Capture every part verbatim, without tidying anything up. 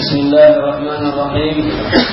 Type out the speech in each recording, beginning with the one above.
بسم الله الرحمن الرحيم.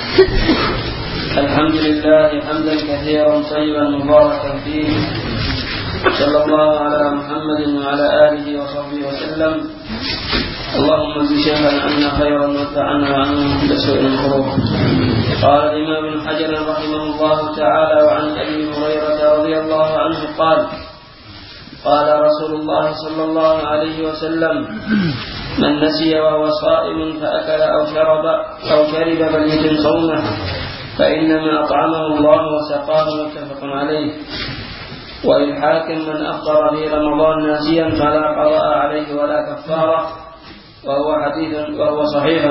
الحمد لله حمدا كثيرا طيبا مباركا فيه، صلى الله على محمد وعلى آله وصحبه وسلم. اللهم اجز شيخنا عنا خيرا وادفعنا عنه كل سوء الخروج. قال الإمام ابن حجر رحمه الله تعالى: وعن أبي هريرة رضي الله عنه قال: قال رسول الله صلى الله عليه وسلم: من نسي وهو صائم فأكل أو شرب أو شرب فليتم صومه، فإنما أطعمه الله وسقاه. متفق عليه. وللحاكم: من أفطر في رمضان ناسيا فلا قضاء عليه ولا كفارة، وهو حديث وهو صحيح.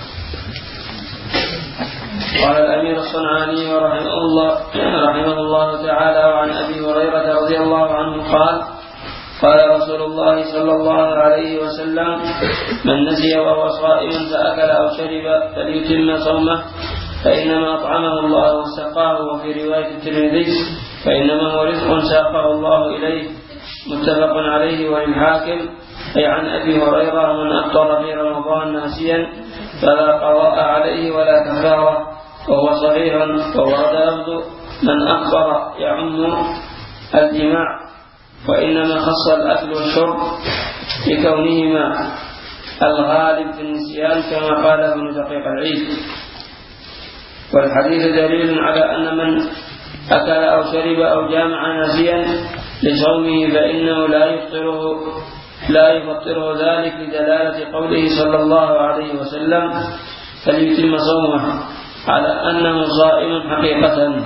قال الأمير الصنعاني رحمه الله رحمه الله تعالى: وعن أبي هريرة رضي الله عنه قال: قال رسول الله صلى الله عليه وسلم: من نسي وهو صائم فأكل أو شرب فليتم صومه، فإنما أطعمه الله وسقاه. وفي رواية الترمذي: فإنما هو رزق ساقه الله إليه. متفق عليه. وللحاكم: أي عن أبي هريرة: من أفطر في رمضان ناسيا فلا قضاء عليه ولا كفارة، وهو صحيح. وورد لفظ من أفطر يعم الجماع، وإنما خص الأكل والشرب بكونهما الغالب في النسيان، كما قال ابن دقيق العيد. والحديث دليل على أن من أكل أو شرب أو جامع ناسيا لصومه فإنه لا يفطره لا يفطره ذلك لدلالة قوله صلى الله عليه وسلم: فليتم صومه، على أنه صائم حقيقة.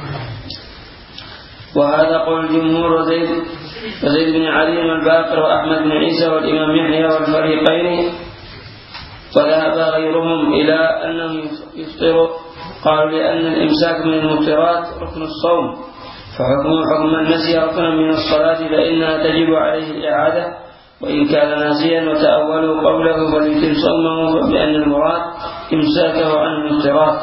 وهذا قول الجمهور وزيد وزيد بن علي والباقر وأحمد بن عيسى والإمام يحيى والفريقين. وذهب غيرهم إلى أنه يفطر، قالوا لأن الإمساك من المفطرات ركن الصوم، فحكمه حكم من نسي ركنا من الصلاة فإنها تجب عليه الإعادة وإن كان ناسيا. وتأولوا قوله فليتم صومه بأن المراد إمساكه عن المفطرات.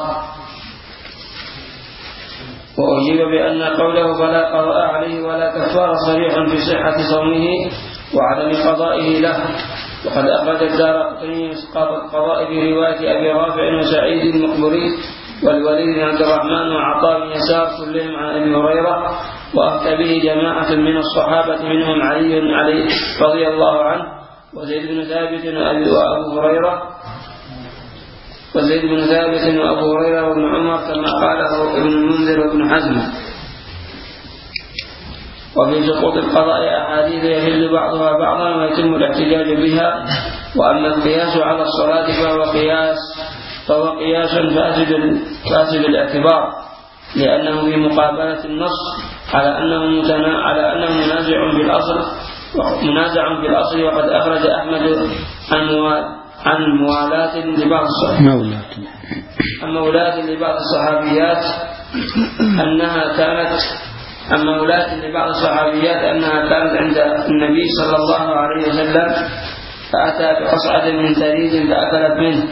وأجيب بأن قوله فلا قضاء عليه ولا كفارة صريح في صحة صومه وعدم قضائه له. وقد أخرج الدارقطني إسقاط القضاء في رواية أبي رافع وسعيد المقبري والوليد بن عبد الرحمن وعطاء بن يسار كلهم عن أبي هريرة، وأفتى به جماعة من الصحابة منهم علي علي رضي الله عنه وزيد بن ثابت وأبو هريرة وزيد بن ثابت وأبو هريرة وابن عمر، كما قاله ابن المنذر وابن حزم. وفي سقوط القضاء أحاديث يهل بعضها بعضا ويتم الاحتجاج بها. وأما القياس على الصلاة فهو قياس فهو قياس فاسد فاسد الاعتبار، لأنه في مقابلة النص على أنه متنا على أنه منازع في الأصل منازع في الأصل. وقد أخرج أحمد عن عن موالاة لبعض الصحابيات عن مولاة لبعض الصحابيات أنها كانت عن مولاة لبعض الصحابيات أنها كانت عند النبي صلى الله عليه وسلم، فأتى بقصعة من ثريد فأكلت منه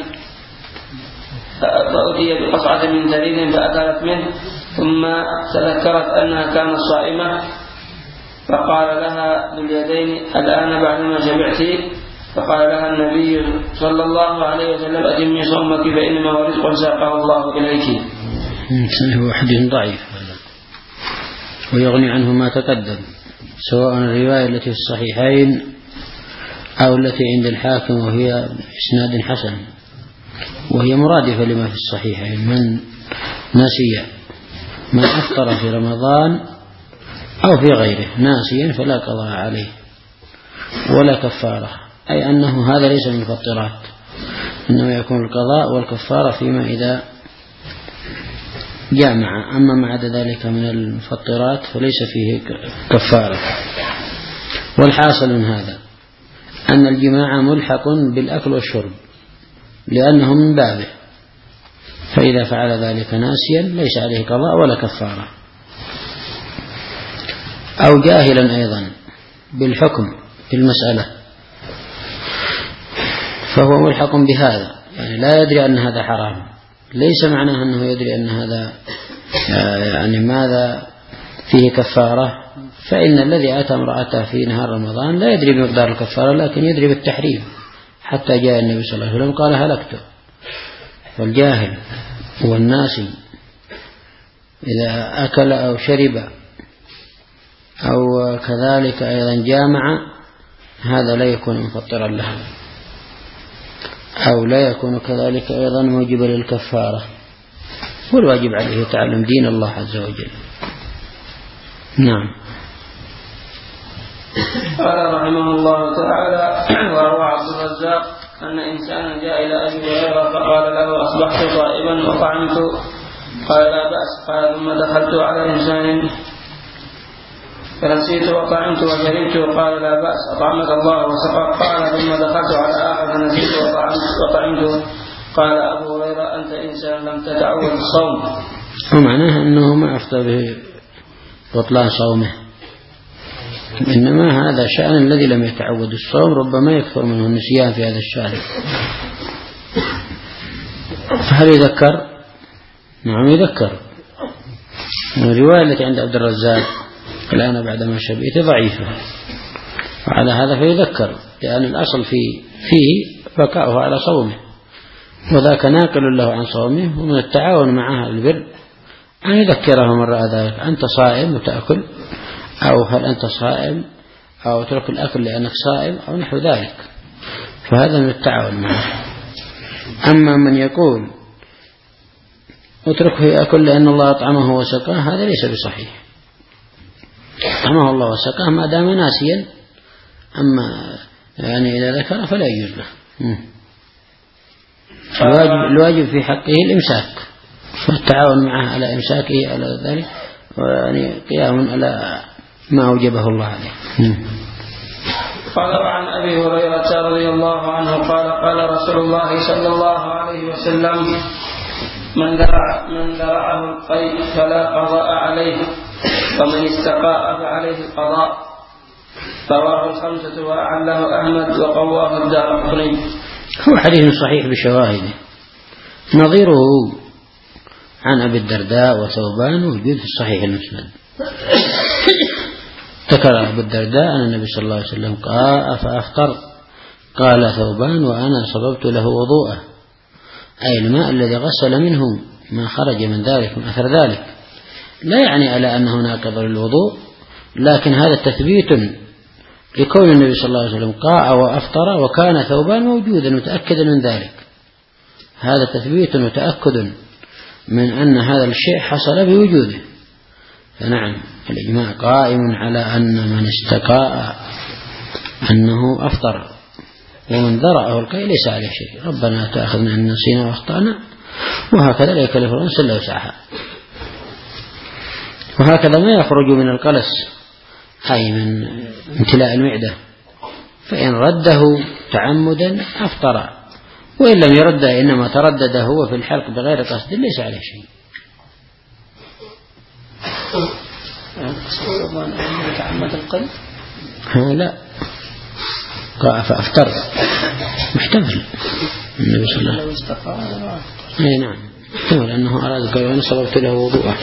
فأتي بقصعة من ثريد فأكلت منه ثم تذكرت أنها كانت صائمة، فقال لها ذو اليدين: الآن بعدما شبعت؟ فقال لها النبي صلى الله عليه وسلم: أتمي صومك فإنما هو رزق ساقه الله إليك. هو حديث ضعيف ويغني عنه ما تقدم، سواء الرواية التي في الصحيحين أو التي عند الحاكم وهي إسناد حسن، وهي مرادفة لما في الصحيحين: من نسي من أفطر في رمضان أو في غيره ناسيا فلا قضاء عليه ولا كفارة، أي أنه هذا ليس من المفطرات، إنما يكون القضاء والكفارة فيما إذا جامع. أما ما عدا ذلك من المفطرات فليس فيه كفارة. والحاصل من هذا أن الجماع ملحق بالأكل والشرب لأنه من بابه، فإذا فعل ذلك ناسيا ليس عليه قضاء ولا كفارة. أو جاهلا أيضا بالحكم في المسألة فهو ملحق بهذا، يعني لا يدري أن هذا حرام، ليس معناه أنه يدري أن هذا يعني ماذا فيه كفارة. فإن الذي أتى امرأته في نهار رمضان لا يدري بمقدار الكفارة، لكن يدري بالتحريم، حتى جاء النبي صلى الله عليه وسلم قال: هلكت، والجاهل والناسي إذا أكل أو شرب أو كذلك أيضا جامع هذا لا يكون مفطرا له، أو لا يكون كذلك أيضا موجبا للكفارة، والواجب عليه تعلم دين الله عز وجل. نعم. قال رحمه الله تعالى: وروى عبد الرزاق أن إنسانا جاء إلى أبي هريرة فقال له: أصبحت صائما وطعمت. قال: لا بأس. قال: ثم دخلت على إنسان فنسيت وطعمت وشربت. قال: لا بأس، أطعمك الله وسقاك. قال: ثم دخلت على آخر فنسيت وطعمت. قال أبو هريرة: أنت إنسان لم تتعود الصوم. ومعناه أنه ما أفضل ببطلان صومه، إنما هذا شأن الذي لم يتعود الصوم، ربما يكثر منه النسيان في هذا الشهر. فهل يذكر؟ نعم يذكر. الرواية التي عند عبد الرزاق الآن بعدما شبيت ضعيفة، وعلى هذا فيذكر، لأن الأصل في فيه بقاؤه على صومه، وذاك ناقل له عن صومه. ومن التعاون معها البر أن يذكره من رأى ذلك: أنت صائم وتأكل، أو هل أنت صائم، أو ترك الأكل لأنك صائم، أو نحو ذلك، فهذا من التعاون معه. أما من يقول اتركه يأكل لأن الله أطعمه وسقاه، هذا ليس بصحيح. أطعمه الله وسقاه ما دام ناسيا، أما يعني إذا ذكر فلا يجوز له. الواجب, الواجب في حقه الإمساك، فالتعاون معه على إمساكه على ذلك، يعني قيام على ما أوجبه الله عليه. قال: وعن أبي هريرة رضي الله عنه قال: قال رسول الله صلى الله عليه وسلم: من درع من درعه القيء فلا قضاء عليه، ومن استقاء فعليه القضاء. رواه الخمسة وأعله أحمد وقواه الدارقطني. هو حديث صحيح بشواهده، نظيره عن أبي الدرداء وثوبان وجود في الصحيح المسند. ذكر أبو الدرداء أن النبي صلى الله عليه وسلم قال: فأفطر. قال ثوبان: وأنا صببت له وضوءه، أي الماء الذي غسل منه ما خرج من ذلك من أثر ذلك. لا يعني على أنه ناقض للوضوء، لكن هذا تثبيت لكون النبي صلى الله عليه وسلم قاء وأفطر وكان ثوبان موجودا متأكدا من ذلك. هذا تثبيت وتأكد من أن هذا الشيء حصل بوجوده. فنعم الإجماع قائم على أن من استقاء أنه أفطر، ومن ذرعه القيء ليس عليه شيء. ربنا تأخذنا إن نسينا وأخطأنا، وهكذا لا يكلف الله نفسا إلا وسعها. وهكذا ما يخرج من القلس أي من امتلاء المعدة، فإن رده تعمدا أفطر، وإن لم يرده إنما تردد هو في الحلق بغير قصد ليس عليه شيء. تعمد القلب لا قاء فأفطر محتمل النبي صلى الله عليه وسلم. أي نعم محتمل أنه أراد قال: وأنا صببت له وضوءه.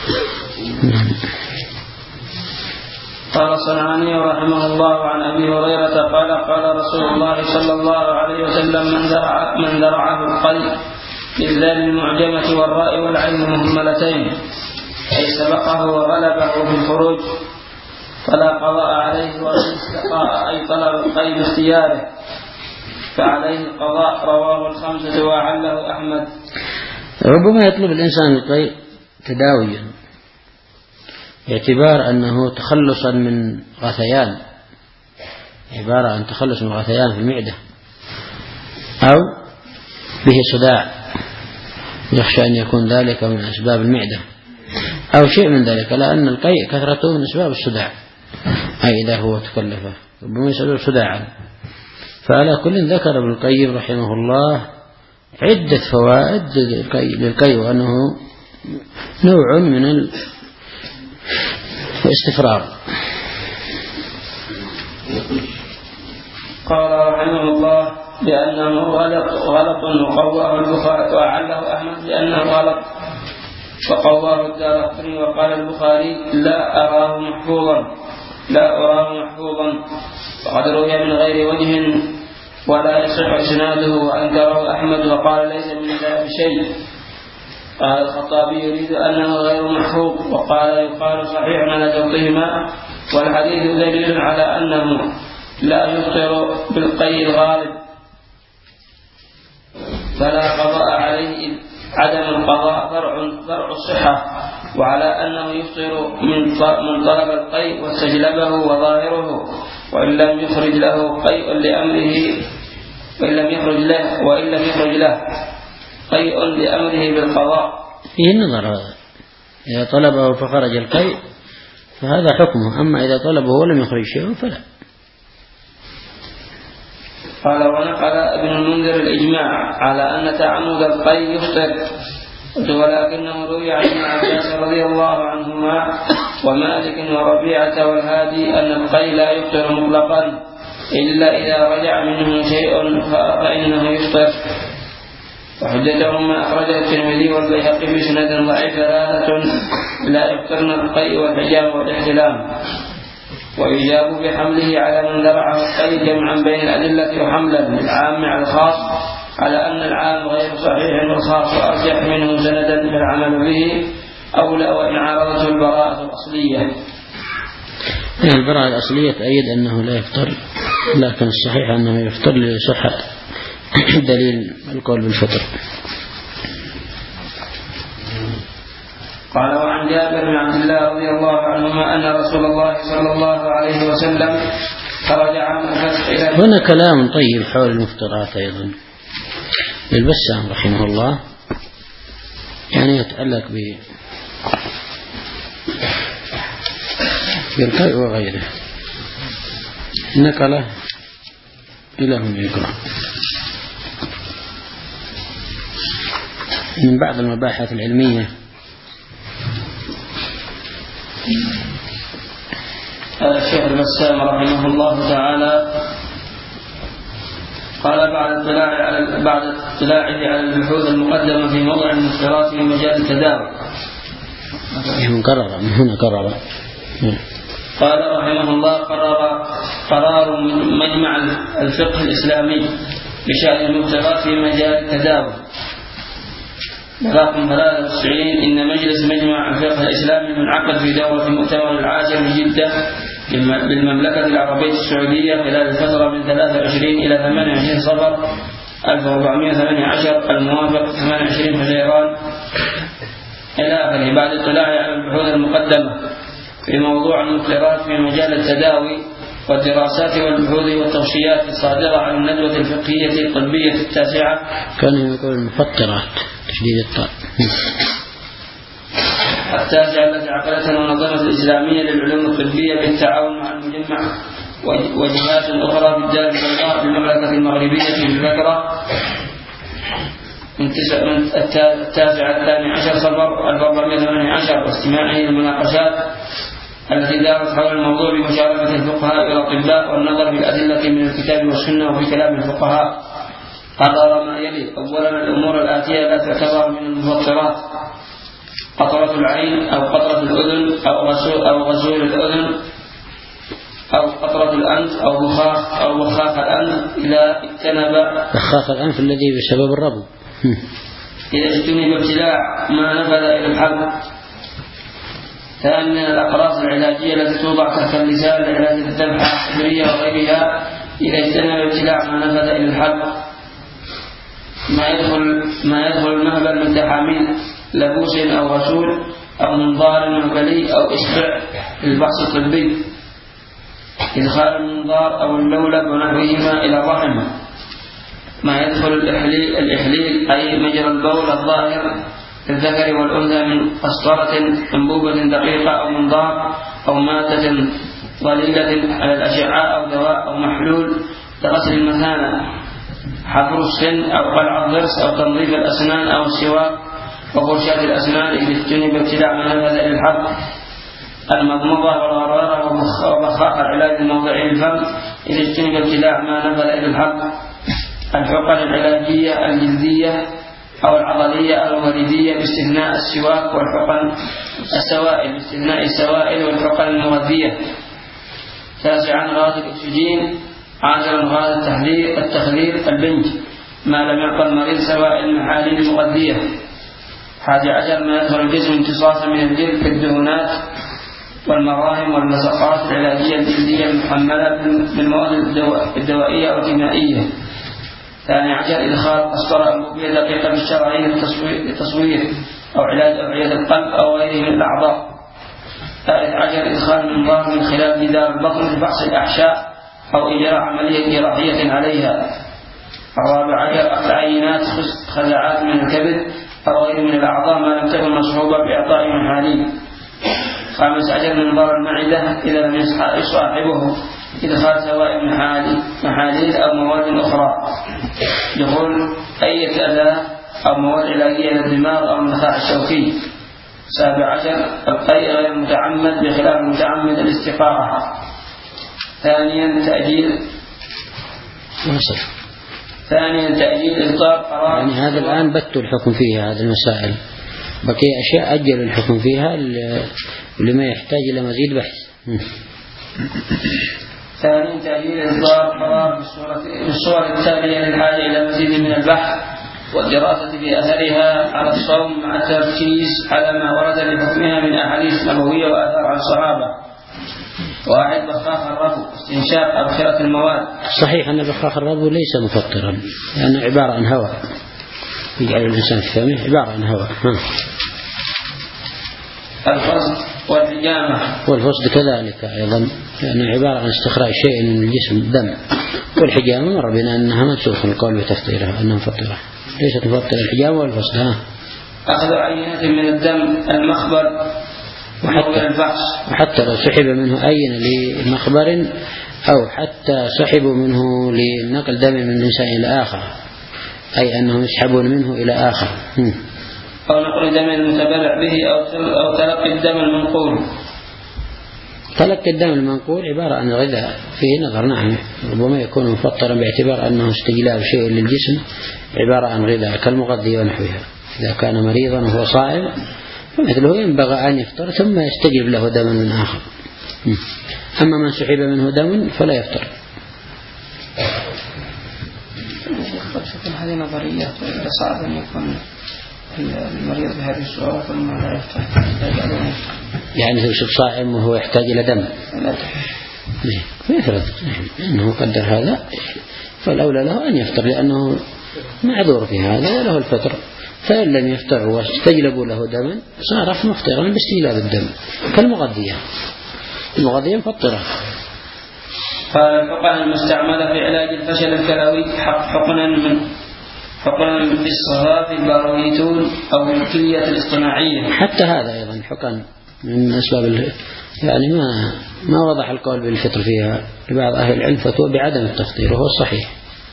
قال صنعاني رحمه الله عن أبي هريرة قال: قال رسول الله صلى الله عليه وسلم: من درع من درعه القلب بالذال المعجمة والراء والعين مهملتين، أي سبقه وغلبه في الخروج، فلا قضاء عليه، ومن استقاء أي طلب القيد باختياره فعليه القضاء. رواه الخمسة وأعله أحمد. ربما يطلب الإنسان القيء تداويا باعتبار أنه تخلصا من غثيان، عبارة عن تخلص من غثيان في المعدة، أو به صداع يخشى أن يكون ذلك من أسباب المعدة، أو شيء من ذلك، لأن القيء كثرته من أسباب الصداع، أي إذا هو تكلفه ربما يسبب صداعا. فعلى كل ذكر ابن القيم رحمه الله عدة فوائد للقيء، وأنه نوع من الاستفراغ. قال رحمه الله: لأنه غلط غلط وقواه البخاري، وأعله أحمد لأنه غلط وقواه الدارقطني. وقال البخاري: لا أراه محفوظا لا أراه محفوظا وقد روي من غير وجه ولا يصح إسناده وأنكره أحمد وقال ليس من ذلك شيء. قال الخطابي يريد أنه غير محفوظ، وقال يقال صحيح على شرطهما، والحديث دليل على أنه لا يفطر بالقي الغالب فلا قضاء عليه، إذ عدم القضاء فرع فرع الصحة، وعلى أنه يفطر من طلب القيء واستجلبه وظاهره، وإن لم يخرج له قيء لأمره وإن لم يخرج له وإن لم يخرج له قيء لأمره بالقضاء. فيه النظر هذا، إذا طلبه فخرج القيء فهذا حكمه، أما إذا طلبه ولم يخرج شيء فلا. قال ونقل ابن المنذر الإجماع على أن تعمد القيء يفطر، ولكنه روي عن ابن عباس رضي الله عنهما ومالك وربيعة والهادي أن القيء لا يفطر مطلقا إلا إذا رجع منه شيء فإنه يفطر. وحجتهم ما أخرجه الترمذي والبيهقي بسند ضعيف ثلاثة لا يفطرن القيء والحجام والاحتلام، ويجاب بحمله على من ذرعه القيء جمعا بين الأدلة وحملا للعام على الخاص، على أن العام غير صحيح والخاص أرجح منه سندا فالعمل به أولى وإن عارضته البراءة الأصلية. البراءة الأصلية تأيد أنه لا يفطر، لكن الصحيح أنه يفطر لصحة دليل القول بالفطر. قال وعن جابر بن عبد الله رضي الله عنهما أن رسول الله صلى الله عليه وسلم خرج عام الفتح إلى هنا كلام طيب حول المفطرات أيضا للبسام رحمه الله، يعني يتعلق بالقيء وغيره، نقله إلى هنا يقرأ من بعض المباحث العلمية. الشيخ البسام رحمه الله تعالى قال بعد اطلاع على بعد اطلاعه على البحوث المقدمة في موضع المفطرات في مجال التداول. من قرر من هنا قرر قال رحمه الله قرر قرار من مجمع الفقه الإسلامي بشأن المفطرات في مجال التداول رقم ثلاثة وتسعين. إن مجلس مجمع الفقه الإسلامي منعقد في دورة مؤتمر العاشر بجدة بالمملكة العربية السعودية خلال الفترة من ثلاثة وعشرين إلى ثمانية وعشرين صفر ألف وأربعمائة وثمانية عشر الموافق ثمانية وعشرين حزيران إلى آخره، بعد اطلاع على البحوث المقدمة في موضوع المفطرات في مجال التداوي والدراسات والبحوث والتوصيات الصادرة عن الندوة الفقهية الطبية التاسعة. كان يقول المفطرات تشديد الطاء التاسعة التي عقدتها المنظمة الإسلامية للعلوم الطبية بالتعاون مع المجمع وجهات أخرى في الدار البيضاء بالمملكة المغربية في البكرة من التاسعة الثاني عشر صفر ألف وأربعمائة وثمانية عشر، واستماعه المناقشات التي دارت حول الموضوع بمشاركة الفقهاء والأطباء والنظر في الأدلة من الكتاب والسنة وفي كلام الفقهاء. قرر ما يلي: أولا الأمور الآتية لا تعتبر من المفطرات: قطرة العين أو قطرة الأذن أو غسول أو غسول الأذن أو قطرة الأنف أو بخاخ أو بخاخ الأنف إذا اجتنب بخاخ الأنف الذي بسبب الربو إذا اجتنب ابتلاع ما نفذ إلى الحلق. ثانيا الأقراص العلاجية التي توضع تحت اللسان لعلاج الذبحة الحبرية وغيرها إذا اجتنب ابتلاع ما نفذ إلى الحلق. ما يدخل ما يدخل المهبل من تحاميل لبوس أو غسول أو منظار مهبلي أو إصبع للبحث الطبي. إدخال المنظار أو اللولب ونحوهما إلى الرحم. ما يدخل الإحليل, الإحليل أي مجرى البول الظاهر الذكر والأنثى من قسطرة أنبوبة دقيقة أو منظار أو مادة ضليلة على الأشعة أو دواء أو محلول لغسل المثانة. حفر السن أو قلع الضرس أو تنظيف الأسنان أو السواك وفرشاة الأسنان إذا اجتنب ابتلاع ما نفذ إلى الحلق. المضمضة والغرارة وبخاخ العلاج الموضعي الفم إذا اجتنب ابتلاع ما نفذ إلى الحلق. الحقن العلاجية الجلدية أو العضلية أو الوردية باستثناء السواك والحقن السوائل باستثناء السوائل والحقن المغذية. تاسعا غاز الأكسجين عاشرا هذا التحذير التخدير البنج ما لم يعطى المريض سواء المحاليل المغذية. حادي عشر ما يدخل الجسم امتصاصا من الجلد كالدهونات والمراهم واللصقات العلاجية الجلدية المحملة بالمواد الدوائية أو الكيميائية. ثاني عشر إدخال قسطرة أنبوبية دقيقة بالشرايين للتصوير أو علاج أوعية القلب أو غيره من الأعضاء. ثالث عشر إدخال منظار من خلال جدار البطن لفحص الأحشاء أو إجراء عملية جراحية عليها. الرابع عشر أخذ عينات خزعات من الكبد أو غيره من الأعضاء ما لم تكن مصحوبة بإعطاء محاليل. خامس عشر منظار المعدة إذا لم يصاحبه إدخال سواء محاليل أو مواد أخرى، دخول أي أداة أو مواد علاجية للدماغ أو النخاع الشوكي. سابع عشر القيء غير المتعمد بخلاف المتعمد الاستقاءة. ثانيا تأجيل ثانيا تأجيل إصدار قرار. يعني هذا الآن بتوا الحكم فيها هذه المسائل، بقي أشياء أجل الحكم فيها لما يحتاج إلى مزيد بحث. ثانيا تأجيل إصدار قرار بالصور التالية للحاجة إلى مزيد من البحث والدراسة في أثرها على الصوم مع التركيز على ما ورد لحكمها من أحاديث نبوية وآثار عن الصحابة. واحد بخاخ الربو استنشاق أبخرة المواد. صحيح أن بخاخ الربو ليس مفطرا لأنه عبارة عن هواء يجعل الإنسان في فمه عبارة عن هواء. الفصد والحجامة والفصد كذلك أيضا لأنه عبارة عن استخراج شيء من الجسم دم. والحجامة مر بنا أنها منسوخ القول بتفطيرها أنها مفطرة ليست مفطرة الحجامة والفصد. ها أخذ عينات من الدم المخبر وحتى, وحتى لو سحب منه أين لمخبر أو حتى سحبوا منه لنقل دم من إنسان إلى آخر أي أنهم يسحبون منه إلى آخر. أو نقل دم المتبرع به أو تلقي الدم المنقول. تلقي الدم المنقول عبارة عن غذاء فيه نظر. نعم ربما يكون مفطرا باعتبار أنه استجلاب شيء للجسم عبارة عن غذاء كالمغذي ونحوها. إذا كان مريضا وهو صائم فمثله ينبغى أن يفطر ثم يستجلب له دم من آخر. أما من سحب منه دم فلا يفطر. هذه نظريات صعب أن يكون المريض بهذه الصورة ثم لا يفطر. يعني توجد صائم وهو يحتاج إلى دم يفرض أنه قدر هذا فالأولى له أن يفطر لأنه معذور في هذا وله الفطر. فإن لم يفطروا واستجلبوا له دما صار مفطرا باستجلاب الدم كالمغذية. المغذية مفطرة. فالحقن المستعملة في علاج الفشل الكلوي حقنا من حقنا بالصغار البارويتون أو الكلية الاصطناعية. حتى هذا أيضا حقن من أسباب يعني ما ما وضح القول بالفطر فيها لبعض أهل العلم فتوى بعدم التفطير وهو الصحيح.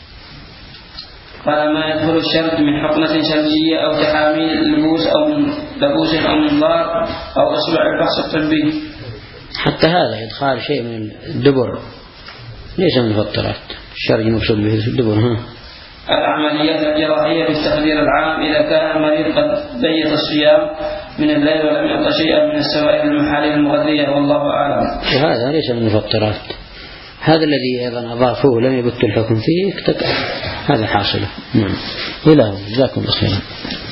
قال ما يدخل الشرط من حقنة شرجية أو تحاميل لبوس أو من لبوس أو منظار أو أصبع الفحص الطبي. حتى هذا إدخال شيء من الدبر ليس من المفطرات. الشرج مقصود به الدبر. ها العمليات الجراحية بالتخدير العام إذا كان المريض قد بيت الصيام من الليل ولم يعطى شيئا من السوائل المحاليل المغذية والله أعلم. وهذا ليس من المفطرات. هذا الذي أيضا أضافوه لم يبت الحكم فيه هذا حاصله. نعم إلى جزاكم الله خيرا.